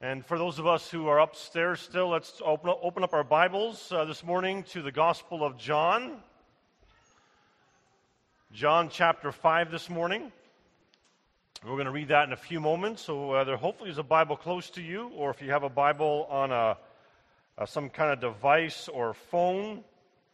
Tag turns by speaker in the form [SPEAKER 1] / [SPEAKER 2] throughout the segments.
[SPEAKER 1] And for those of us who are upstairs still, let's open up our Bibles this morning to the Gospel of John. John chapter 5 this morning. We're going to read that in a few moments. So there hopefully is a Bible close to you, or if you have a Bible on some kind of device or phone.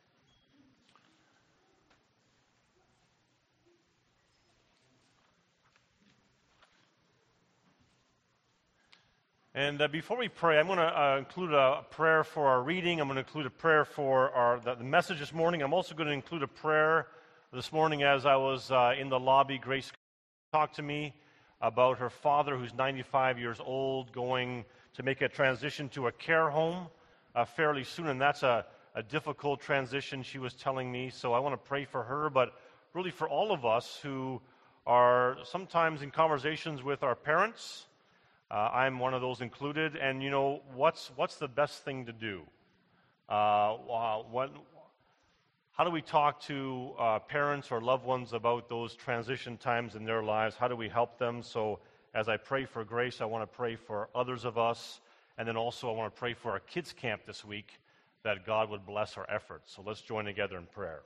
[SPEAKER 1] And before we pray, I'm going to include a prayer for our reading. I'm going to include a prayer for the message this morning. I'm also going to include a prayer this morning as I was in the lobby. Grace talked to me about her father, who's 95 years old, going to make a transition to a care home fairly soon. And that's a difficult transition, she was telling me. So I want to pray for her, but really for all of us who are sometimes in conversations with our parents. I'm one of those included, and you know, what's the best thing to do? How do we talk to parents or loved ones about those transition times in their lives? How do we help them? So as I pray for Grace, I want to pray for others of us, and then also I want to pray for our kids' camp this week, that God would bless our efforts. So let's join together in prayer.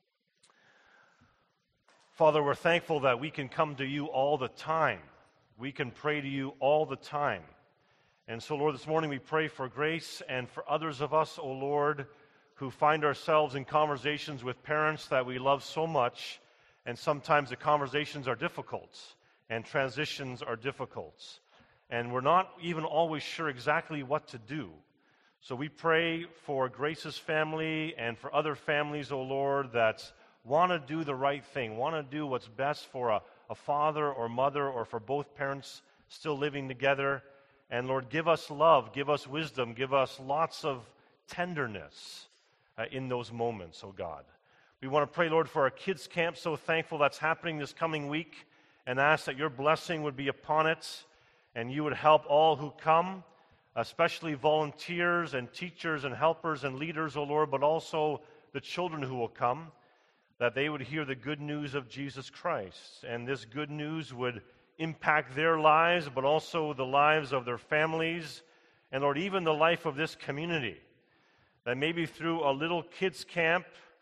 [SPEAKER 1] Father, we're thankful that we can come to you all the time. We can pray to you all the time. And so, Lord, this morning we pray for Grace and for others of us, O Lord, who find ourselves in conversations with parents that we love so much, and sometimes the conversations are difficult, and transitions are difficult. And we're not even always sure exactly what to do. So we pray for Grace's family and for other families, O Lord, that want to do the right thing, want to do what's best for a father or mother, or for both parents still living together. And Lord, give us love, give us wisdom, give us lots of tenderness in those moments, oh God. We want to pray, Lord, for our kids' camp. So thankful that's happening this coming week, and ask that your blessing would be upon it, and you would help all who come, especially volunteers and teachers and helpers and leaders, oh Lord, but also the children who will come, that they would hear the good news of Jesus Christ. And this good news would impact their lives, but also the lives of their families, and Lord, even the life of this community. That maybe through a little kids camp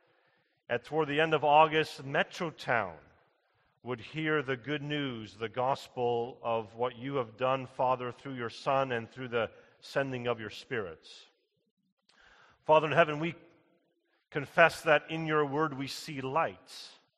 [SPEAKER 1] toward the end of August, Metrotown would hear the good news, the gospel of what you have done, Father, through your Son and through the sending of your spirits. Father in heaven, we confess that in your word we see light.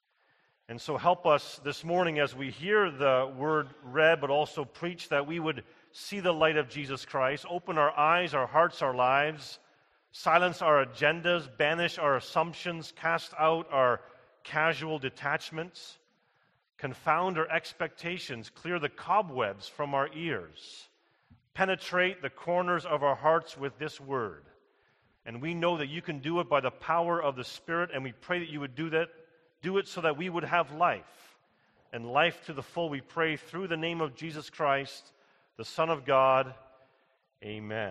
[SPEAKER 1] And so help us this morning as we hear the word read, but also preached, that we would see the light of Jesus Christ, open our eyes, our hearts, our lives, silence our agendas, banish our assumptions, cast out our casual detachments, confound our expectations, clear the cobwebs from our ears, penetrate the corners of our hearts with this word. And we know that you can do it by the power of the Spirit, and we pray that you would do it so that we would have life, and life to the full. We pray through the name of Jesus Christ, the Son of God. Amen.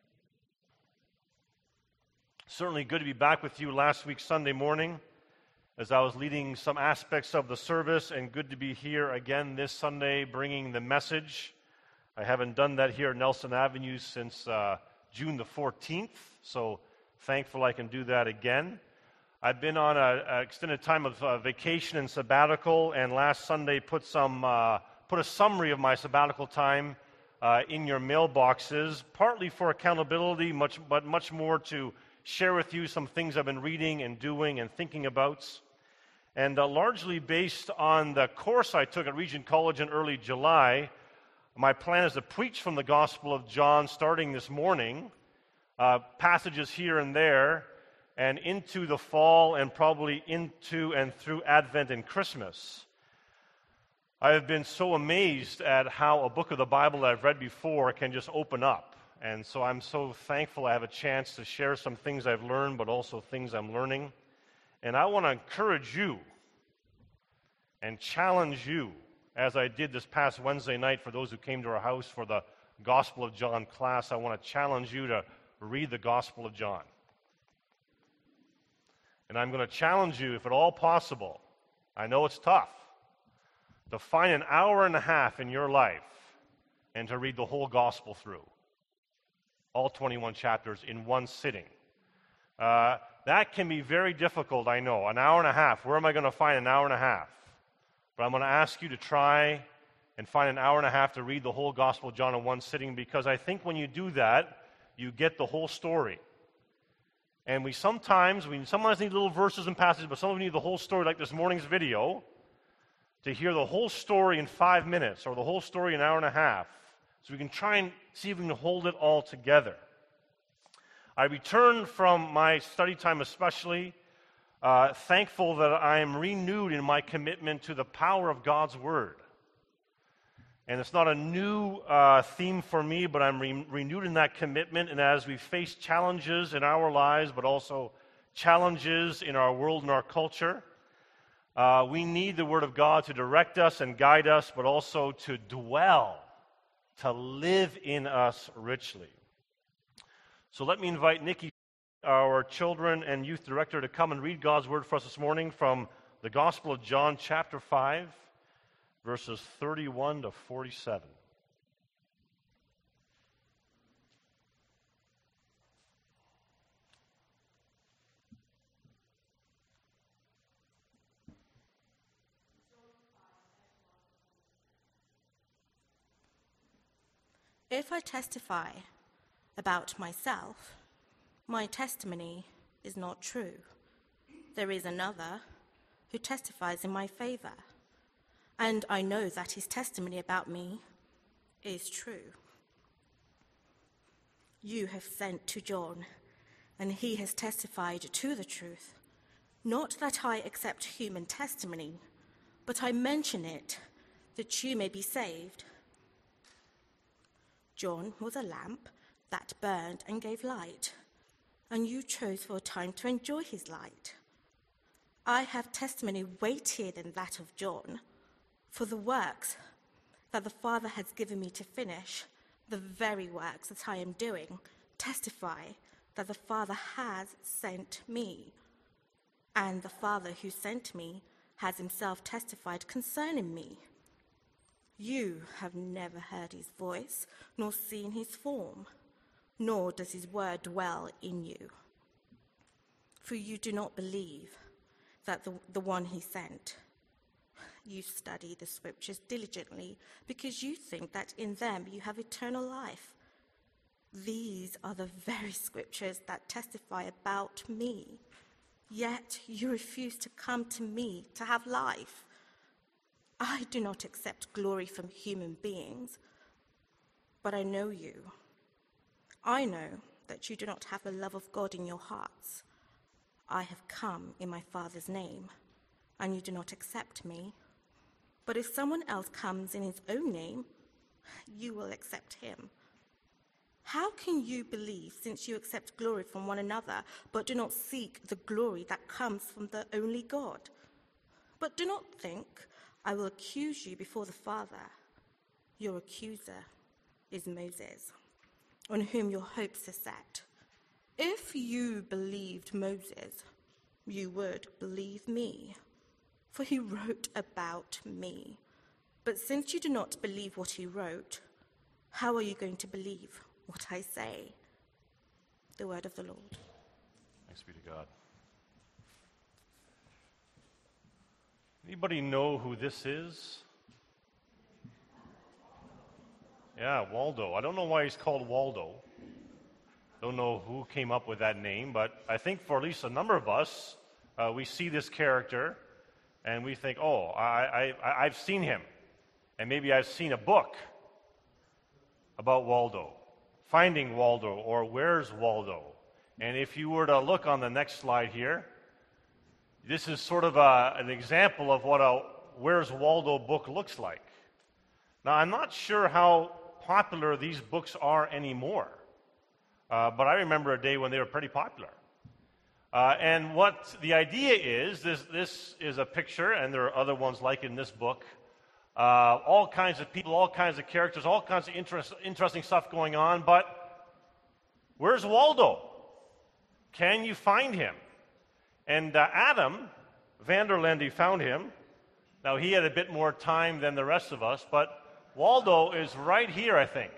[SPEAKER 1] Certainly good to be back with you last week Sunday morning as I was leading some aspects of the service, and good to be here again this Sunday bringing the message. I haven't done that here at Nelson Avenue since June the 14th, so thankful I can do that again. I've been on an extended time of vacation and sabbatical, and last Sunday put a summary of my sabbatical time in your mailboxes, partly for accountability, but much more to share with you some things I've been reading and doing and thinking about, and largely based on the course I took at Regent College in early July. My plan is to preach from the Gospel of John starting this morning, passages here and there, and into the fall, and probably into and through Advent and Christmas. I have been so amazed at how a book of the Bible that I've read before can just open up. And so I'm so thankful I have a chance to share some things I've learned, but also things I'm learning. And I want to encourage you and challenge you, as I did this past Wednesday night for those who came to our house for the Gospel of John class. I want to challenge you to read the Gospel of John. And I'm going to challenge you, if at all possible, I know it's tough, to find an hour and a half in your life and to read the whole gospel through. All 21 chapters in one sitting. That can be very difficult, I know. An hour and a half. Where am I going to find an hour and a half? But I'm going to ask you to try and find an hour and a half to read the whole Gospel of John in one sitting, because I think when you do that, you get the whole story. And we sometimes need little verses and passages, but sometimes we need the whole story, like this morning's video, to hear the whole story in 5 minutes or the whole story in an hour and a half, so we can try and see if we can hold it all together. I return from my study time especially thankful that I am renewed in my commitment to the power of God's Word. And it's not a new theme for me, but I'm renewed in that commitment. And as we face challenges in our lives, but also challenges in our world and our culture, we need the Word of God to direct us and guide us, but also to dwell, to live in us richly. So let me invite Nikki, our children and youth director, to come and read God's Word for us this morning from the Gospel of John, chapter 5, verses 31 to 47.
[SPEAKER 2] If I testify about myself, my testimony is not true. There is another who testifies in my favor, and I know that his testimony about me is true. You have sent to John, and he has testified to the truth. Not that I accept human testimony, but I mention it that you may be saved. John was a lamp that burned and gave light, and you chose for a time to enjoy his light. I have testimony weightier than that of John, for the works that the Father has given me to finish, the very works that I am doing, testify that the Father has sent me. And the Father who sent me has himself testified concerning me. You have never heard his voice, nor seen his form, nor does his word dwell in you. For you do not believe that the one he sent. You study the scriptures diligently because you think that in them you have eternal life. These are the very scriptures that testify about me. Yet you refuse to come to me to have life. I do not accept glory from human beings, but I know you. I know that you do not have the love of God in your hearts. I have come in my Father's name, and you do not accept me. But if someone else comes in his own name, you will accept him. How can you believe, since you accept glory from one another, but do not seek the glory that comes from the only God? But do not think I will accuse you before the Father. Your accuser is Moses, on whom your hopes are set. If you believed Moses, you would believe me, for he wrote about me. But since you do not believe what he wrote, how are you going to believe what I say? The word of the Lord.
[SPEAKER 1] Thanks be to God. Anybody know who this is? Yeah, Waldo. I don't know why he's called Waldo. Don't know who came up with that name, but I think for at least a number of us, we see this character and we think, oh, I've seen him. And maybe I've seen a book about Waldo, Finding Waldo, or Where's Waldo? And if you were to look on the next slide here, this is sort of an example of what a Where's Waldo book looks like. Now, I'm not sure how popular these books are anymore, but I remember a day when they were pretty popular. And what the idea is, this is a picture, and there are other ones like in this book, all kinds of people, all kinds of characters, all kinds of interesting stuff going on, but where's Waldo? Can you find him? And Adam van der Linde found him. Now, he had a bit more time than the rest of us, but Waldo is right here, I think.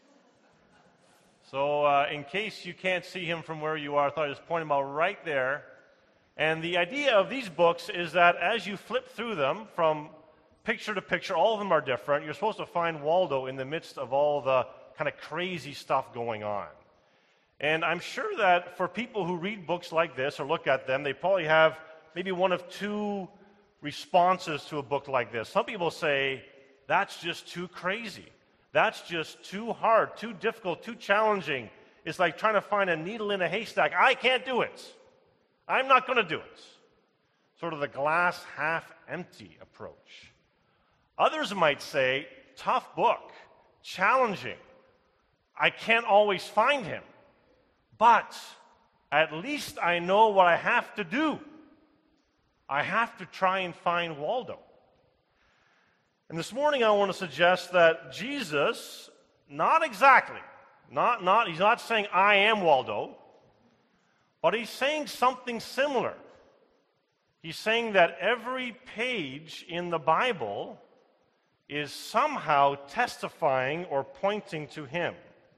[SPEAKER 1] So in case you can't see him from where you are, I thought I'd just point him out right there. And the idea of these books is that as you flip through them from picture to picture, all of them are different. You're supposed to find Waldo in the midst of all the kind of crazy stuff going on. And I'm sure that for people who read books like this or look at them, they probably have maybe one of two responses to a book like this. Some people say, that's just too crazy. That's just too hard, too difficult, too challenging. It's like trying to find a needle in a haystack. I can't do it. I'm not going to do it. Sort of the glass half empty approach. Others might say, tough book, challenging. I can't always find him. But at least I know what I have to do. I have to try and find Waldo. And this morning I want to suggest that Jesus, not exactly, he's not saying I am Waldo, but he's saying something similar. He's saying that every page in the Bible is somehow testifying or pointing to him.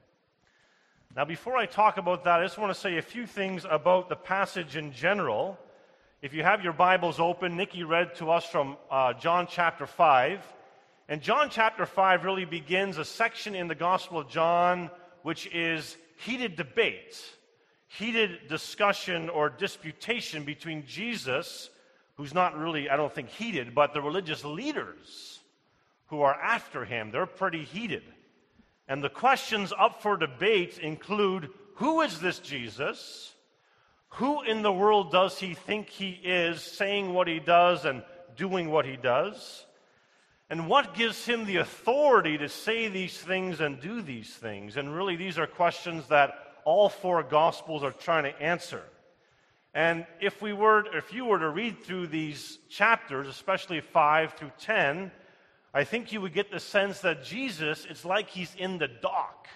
[SPEAKER 1] Now, before I talk about that, I just want to say a few things about the passage in general. If you have your Bibles open, Nikki read to us from John chapter 5. And John chapter 5 really begins a section in the Gospel of John which is heated debate, heated discussion or disputation between Jesus, who's not really, I don't think, heated, but the religious leaders who are after him. They're pretty heated. And the questions up for debate include, who is this Jesus? Who in the world does he think he is, saying what he does and doing what he does? And what gives him the authority to say these things and do these things? And really, these are questions that all four Gospels are trying to answer. And if you were to read through these chapters, especially 5 through 10, I think you would get the sense that Jesus, it's like he's in the dock,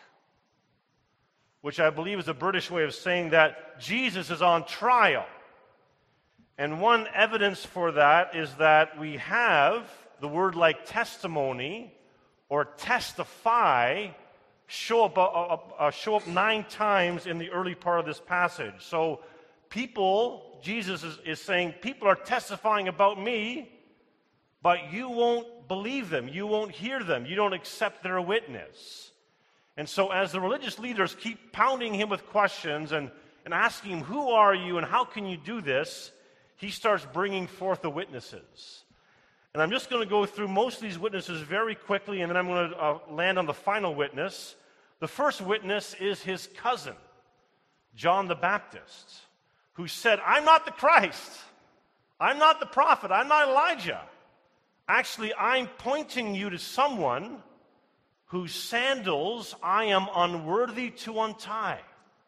[SPEAKER 1] which I believe is a British way of saying that Jesus is on trial. And one evidence for that is that we have the word like testimony or testify show up 9 times in the early part of this passage. So Jesus is saying, people are testifying about me, but you won't believe them. You won't hear them. You don't accept their witness. And so as the religious leaders keep pounding him with questions and asking him, who are you and how can you do this? He starts bringing forth the witnesses. And I'm just going to go through most of these witnesses very quickly, and then I'm going to land on the final witness. The first witness is his cousin, John the Baptist, who said, I'm not the Christ. I'm not the prophet. I'm not Elijah. Actually, I'm pointing you to someone whose sandals I am unworthy to untie.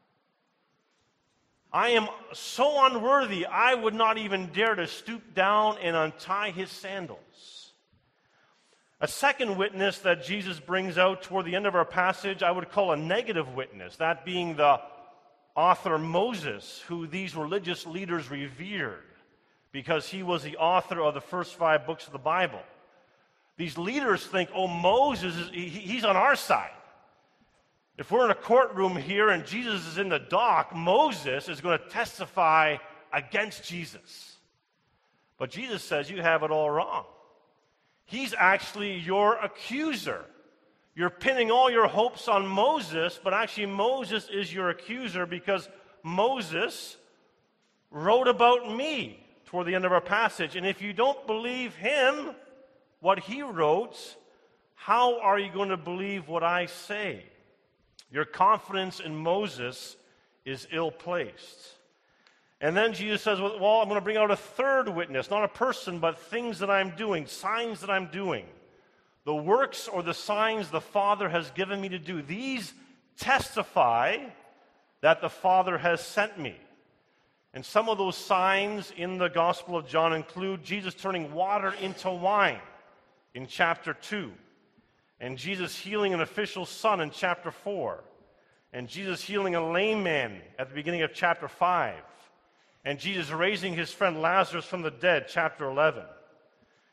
[SPEAKER 1] I am so unworthy, I would not even dare to stoop down and untie his sandals. A second witness that Jesus brings out toward the end of our passage, I would call a negative witness, that being the author Moses, who these religious leaders revered because he was the author of the first 5 books of the Bible. These leaders think, Moses, he's on our side. If we're in a courtroom here and Jesus is in the dock, Moses is going to testify against Jesus. But Jesus says, you have it all wrong. He's actually your accuser. You're pinning all your hopes on Moses, but actually Moses is your accuser because Moses wrote about me toward the end of our passage. And if you don't believe him, what he wrote, how are you going to believe what I say? Your confidence in Moses is ill-placed. And then Jesus says, I'm going to bring out a third witness, not a person, but things that I'm doing, signs that I'm doing. The works or the signs the Father has given me to do. These testify that the Father has sent me. And some of those signs in the Gospel of John include Jesus turning water into wine in chapter 2. And Jesus healing an official's son in chapter 4. And Jesus healing a lame man at the beginning of chapter 5. And Jesus raising his friend Lazarus from the dead, chapter 11.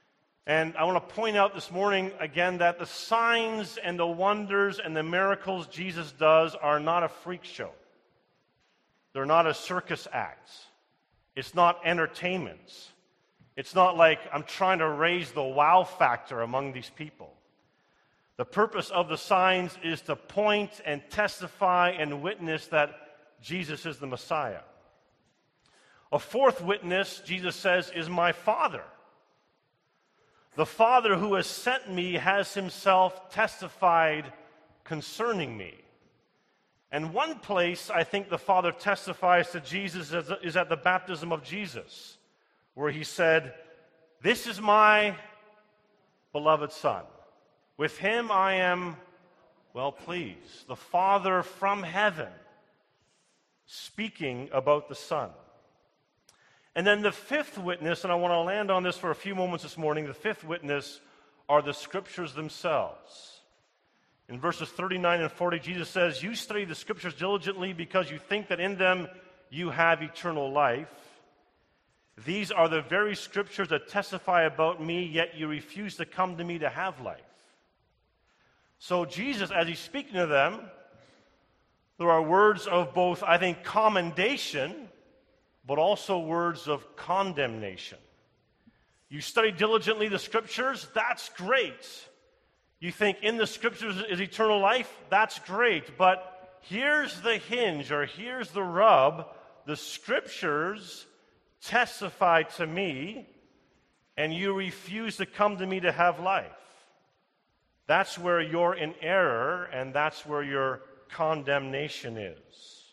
[SPEAKER 1] And I want to point out this morning again that the signs and the wonders and the miracles Jesus does are not a freak show. They're not a circus act. It's not entertainment. It's not like I'm trying to raise the wow factor among these people. The purpose of the signs is to point and testify and witness that Jesus is the Messiah. A fourth witness, Jesus says, is my Father. The Father who has sent me has himself testified concerning me. And one place I think the Father testifies to Jesus is at the baptism of Jesus, where he said, "This is my beloved Son. With him I am well pleased." The Father from heaven speaking about the Son. And then the fifth witness, and I want to land on this for a few moments this morning, the fifth witness are the Scriptures themselves. In verses 39 and 40, Jesus says, "You study the Scriptures diligently because you think that in them you have eternal life. These are the very Scriptures that testify about me, yet you refuse to come to me to have life." So Jesus, as he's speaking to them, there are words of both, I think, commendation, but also words of condemnation. You study diligently the Scriptures, that's great. You think in the Scriptures is eternal life, that's great. But here's the hinge, or here's the rub. The Scriptures testify to me, and you refuse to come to me to have life. That's where you're in error, and that's where your condemnation is.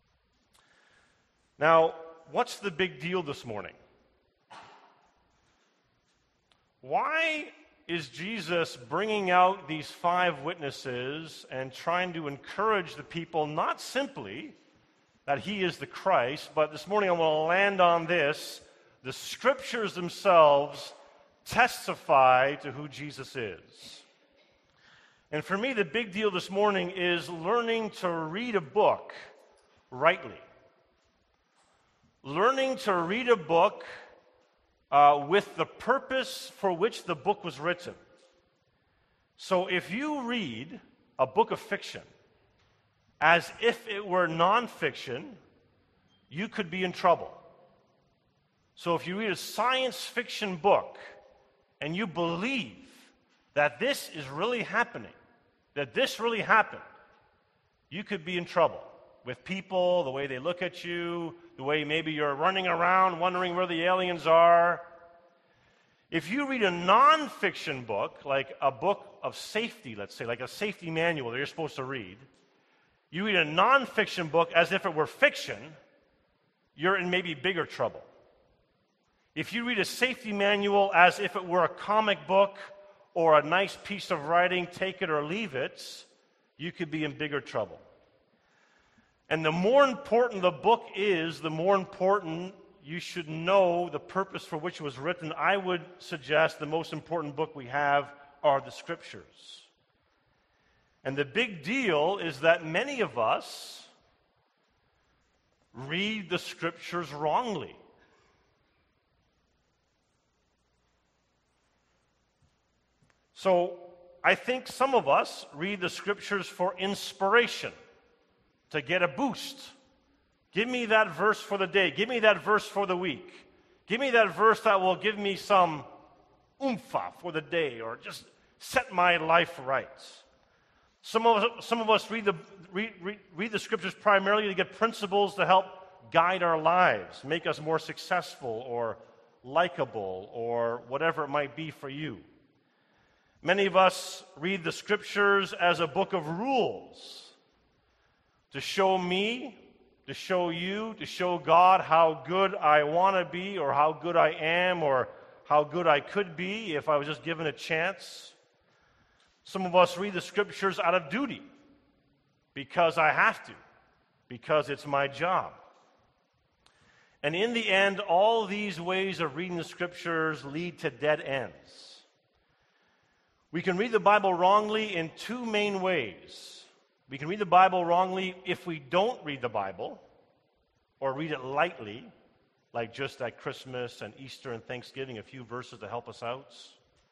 [SPEAKER 1] Now, what's the big deal this morning? Why is Jesus bringing out these five witnesses and trying to encourage the people not simply that he is the Christ, but this morning I want to land on this: the Scriptures themselves testify to who Jesus is. And for me, the big deal this morning is learning to read a book rightly. Learning to read a book with the purpose for which the book was written. So if you read a book of fiction as if it were nonfiction, you could be in trouble. So if you read a science fiction book and you believe that this is really happening, that this really happened, you could be in trouble with people, the way they look at you, the way maybe you're running around wondering where the aliens are. If you read a nonfiction book, like a book of safety, let's say, like a safety manual that you're supposed to read, you read a nonfiction book as if it were fiction, you're in maybe bigger trouble. If you read a safety manual as if it were a comic book or a nice piece of writing, take it or leave it, you could be in bigger trouble. And the more important the book is, the more important you should know the purpose for which it was written. I would suggest the most important book we have are the Scriptures. And the big deal is that many of us read the Scriptures wrongly. So I think some of us read the Scriptures for inspiration, to get a boost. Give me that verse for the day. Give me that verse for the week. Give me that verse that will give me some oomph for the day, or just set my life right. Some of us read the Scriptures primarily to get principles to help guide our lives, make us more successful or likable or whatever it might be for you. Many of us read the Scriptures as a book of rules to show me, to show you, to show God how good I want to be, or how good I am, or how good I could be if I was just given a chance. Some of us read the Scriptures out of duty, because I have to, because it's my job. And in the end, all these ways of reading the Scriptures lead to dead ends. We can read the Bible wrongly in two main ways. We can read the Bible wrongly if we don't read the Bible, or read it lightly, like just at Christmas and Easter and Thanksgiving, a few verses to help us out.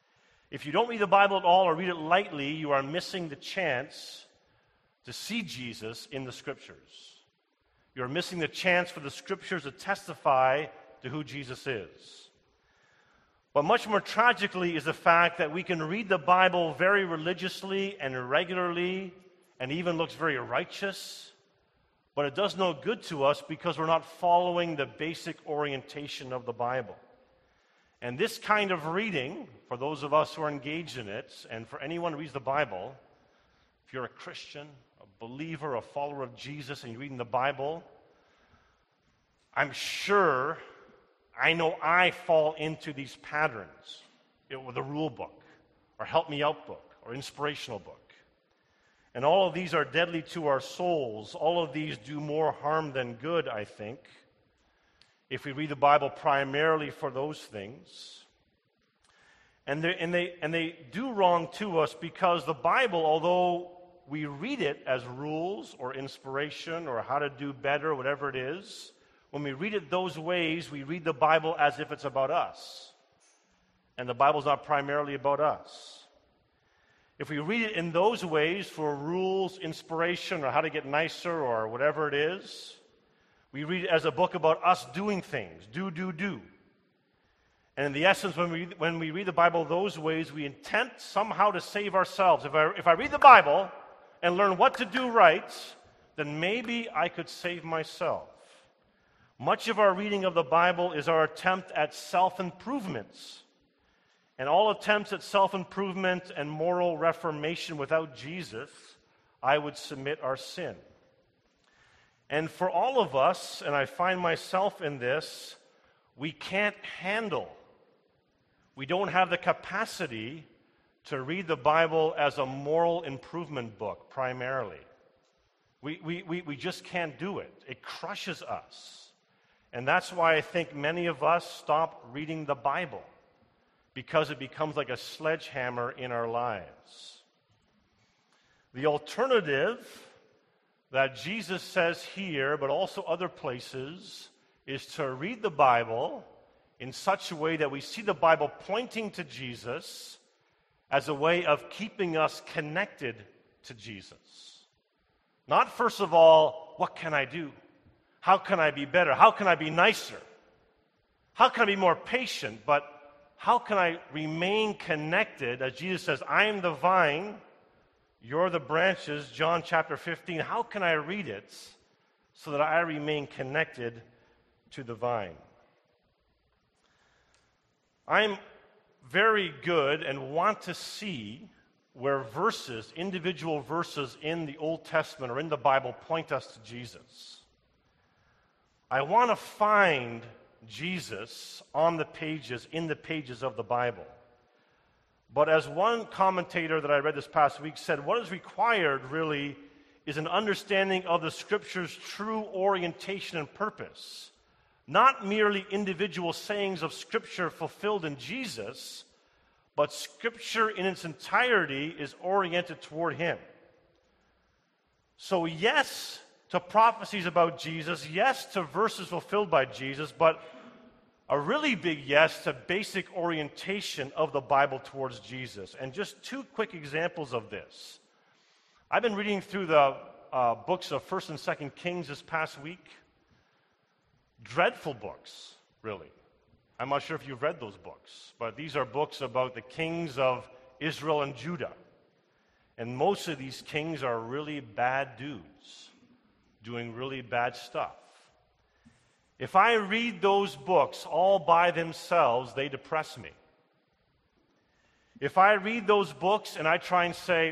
[SPEAKER 1] If you don't read the Bible at all or read it lightly, you are missing the chance to see Jesus in the Scriptures. You're missing the chance for the Scriptures to testify to who Jesus is. But much more tragically is the fact that we can read the Bible very religiously and regularly and even looks very righteous, but it does no good to us because we're not following the basic orientation of the Bible. And this kind of reading, for those of us who are engaged in it, and for anyone who reads the Bible, if you're a Christian, a believer, a follower of Jesus, and you're reading the Bible, I'm sure, I know I fall into these patterns with a rule book, or help me out book, or inspirational book. And all of these are deadly to our souls. All of these do more harm than good, I think, if we read the Bible primarily for those things. And they do wrong to us because the Bible, although we read it as rules or inspiration or how to do better, whatever it is, when we read it those ways, we read the Bible as if it's about us. And the Bible's not primarily about us. If we read it in those ways for rules, inspiration, or how to get nicer or whatever it is, we read it as a book about us doing things. Do. And in the essence, when we read the Bible those ways, we intend somehow to save ourselves. If I read the Bible and learn what to do right, then maybe I could save myself. Much of our reading of the Bible is our attempt at self-improvements. And all attempts at self-improvement and moral reformation without Jesus, I would submit, are sin. And for all of us, and I find myself in this, we can't handle, we don't have the capacity to read the Bible as a moral improvement book primarily. We just can't do it. It crushes us. And that's why I think many of us stop reading the Bible, because it becomes like a sledgehammer in our lives. The alternative that Jesus says here, but also other places, is to read the Bible in such a way that we see the Bible pointing to Jesus as a way of keeping us connected to Jesus. Not, first of all, what can I do? How can I be better? How can I be nicer? How can I be more patient? But how can I remain connected? As Jesus says, I am the vine, you're the branches, John chapter 15. How can I read it so that I remain connected to the vine? I'm very good and want to see where verses, individual verses in the Old Testament or in the Bible, point us to Jesus. I want to find Jesus on the pages, in the pages of the Bible. But as one commentator that I read this past week said, what is required really is an understanding of the Scripture's true orientation and purpose. Not merely individual sayings of Scripture fulfilled in Jesus, but Scripture in its entirety is oriented toward Him. So yes to prophecies about Jesus, yes to verses fulfilled by Jesus, but a really big yes to basic orientation of the Bible towards Jesus. And just two quick examples of this. I've been reading through the books of 1st and 2nd Kings this past week. Dreadful books, really. I'm not sure if you've read those books, but these are books about the kings of Israel and Judah. And most of these kings are really bad dudes, doing really bad stuff. If I read those books all by themselves, they depress me. If I read those books and I try and say,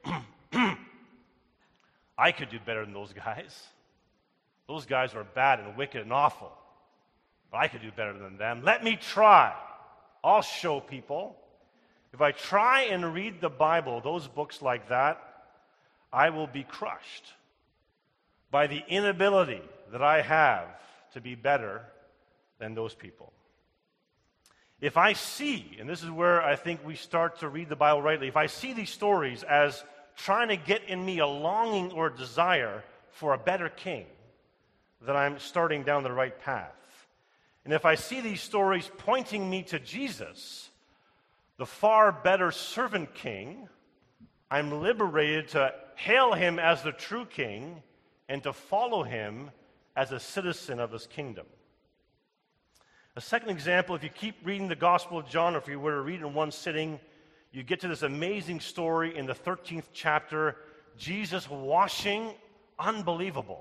[SPEAKER 1] I could do better than those guys. Those guys are bad and wicked and awful. But I could do better than them. Let me try. I'll show people. If I try and read the Bible, those books like that, I will be crushed by the inability that I have to be better than those people. If I see, and this is where I think we start to read the Bible rightly, if I see these stories as trying to get in me a longing or desire for a better king, then I'm starting down the right path. And if I see these stories pointing me to Jesus, the far better servant king, I'm liberated to hail him as the true king and to follow him as a citizen of his kingdom. A second example, if you keep reading the Gospel of John, or if you were to read it in one sitting, you get to this amazing story in the 13th chapter, Jesus washing, unbelievable,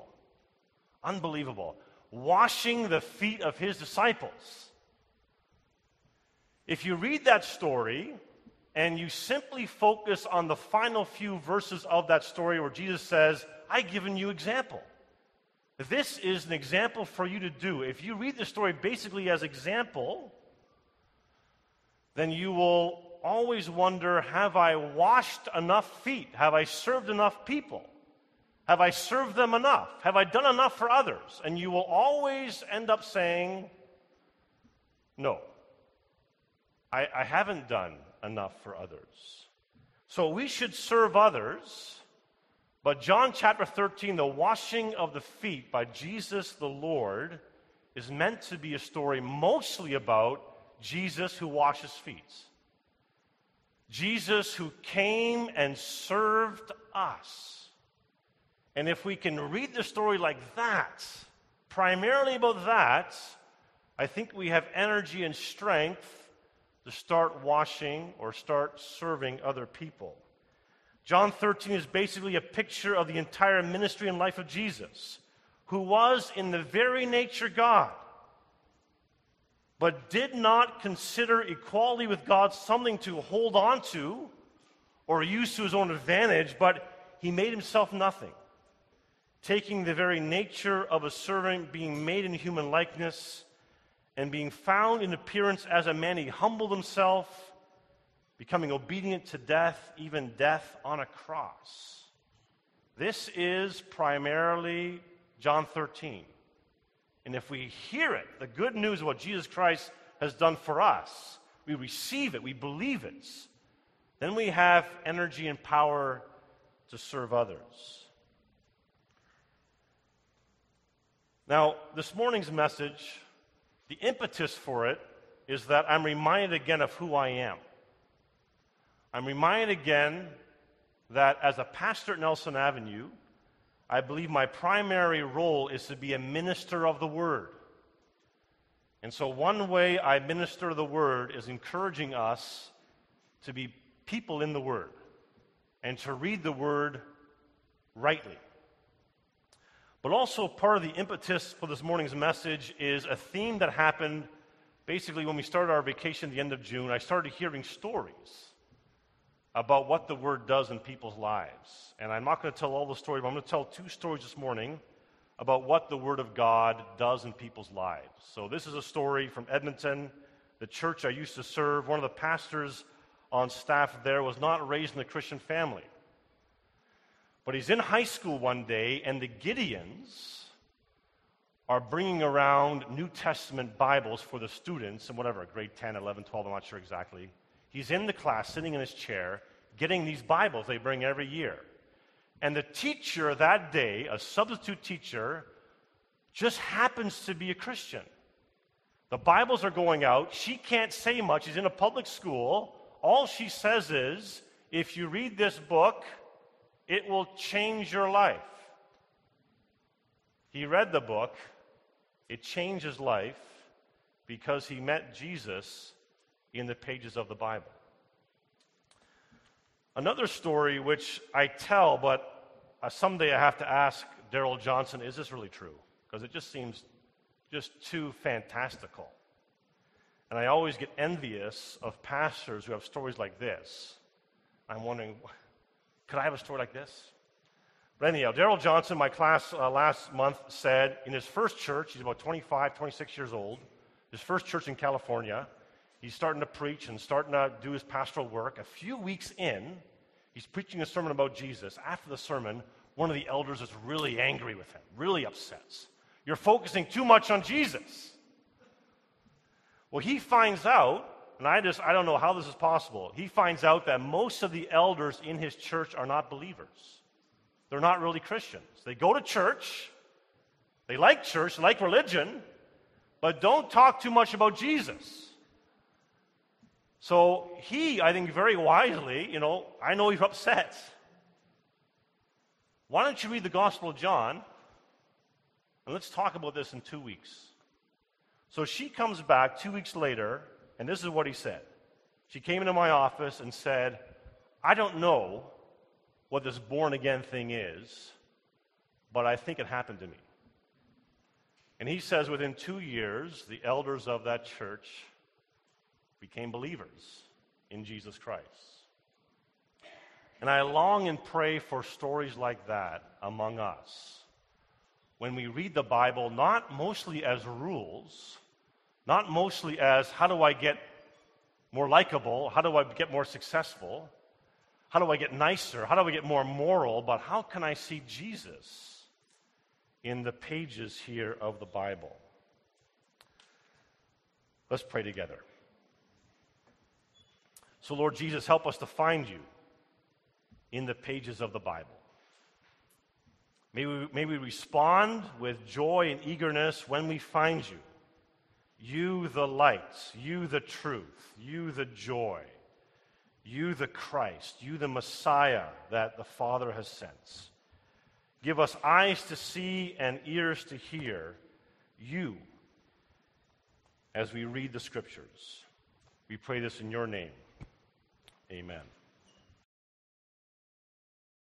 [SPEAKER 1] washing the feet of his disciples. If you read that story and you simply focus on the final few verses of that story where Jesus says, I've given you example. This is an example for you to do. If you read the story basically as example, then you will always wonder, have I washed enough feet? Have I served enough people? Have I served them enough? Have I done enough for others? And you will always end up saying, no, I haven't done enough for others. So we should serve others, but John chapter 13, the washing of the feet by Jesus the Lord, is meant to be a story mostly about Jesus who washes feet. Jesus who came and served us. And if we can read the story like that, primarily about that, I think we have energy and strength to start washing or start serving other people. John 13 is basically a picture of the entire ministry and life of Jesus, who was in the very nature God, but did not consider equality with God something to hold on to or use to his own advantage, but he made himself nothing, taking the very nature of a servant, being made in human likeness, and being found in appearance as a man, he humbled himself, becoming obedient to death, even death on a cross. This is primarily John 13. And if we hear it, the good news of what Jesus Christ has done for us, we receive it, we believe it, then we have energy and power to serve others. Now, this morning's message, the impetus for it is that I'm reminded again of who I am. I'm reminded again that as a pastor at Nelson Avenue, I believe my primary role is to be a minister of the Word. And so one way I minister the Word is encouraging us to be people in the Word and to read the Word rightly. But also part of the impetus for this morning's message is a theme that happened basically when we started our vacation at the end of June. I started hearing stories about what the Word does in people's lives. And I'm not going to tell all the stories, but I'm going to tell two stories this morning about what the Word of God does in people's lives. So this is a story from Edmonton, the church I used to serve. One of the pastors on staff there was not raised in a Christian family. But he's in high school one day, and the Gideons are bringing around New Testament Bibles for the students in whatever, grade 10, 11, 12, I'm not sure exactly. He's in the class, sitting in his chair, getting these Bibles they bring every year. And the teacher that day, a substitute teacher, just happens to be a Christian. The Bibles are going out. She can't say much. She's in a public school. All she says is, if you read this book, it will change your life. He read the book. It changed his life because he met Jesus in the pages of the Bible. Another story which I tell, but someday I have to ask Darrell Johnson, is this really true? Because it just seems just too fantastical. And I always get envious of pastors who have stories like this. I'm wondering, could I have a story like this? But anyhow, Darrell Johnson, my class last month, said in his first church, he's about 25, 26 years old, his first church in California, he's starting to preach and starting to do his pastoral work. A few weeks in, he's preaching a sermon about Jesus. After the sermon, one of the elders is really angry with him, really upset. You're focusing too much on Jesus. Well, he finds out, and I don't know how this is possible, he finds out that most of the elders in his church are not believers. They're not really Christians. They go to church, they like religion, but don't talk too much about Jesus. So he, I think very wisely, I know you're upset. Why don't you read the Gospel of John, and let's talk about this in 2 weeks. So she comes back 2 weeks later, and this is what he said. She came into my office and said, I don't know what this born-again thing is, but I think it happened to me. And he says within 2 years, the elders of that church became believers in Jesus Christ. And I long and pray for stories like that among us. When we read the Bible, not mostly as rules, not mostly as how do I get more likable, how do I get more successful, how do I get nicer, how do I get more moral, but how can I see Jesus in the pages here of the Bible? Let's pray together. So, Lord Jesus, help us to find you in the pages of the Bible. May we respond with joy and eagerness when we find you. You the light, you the truth, you the joy, you the Christ, you the Messiah that the Father has sent. Give us eyes to see and ears to hear you as we read the Scriptures. We pray this in your name. Amen.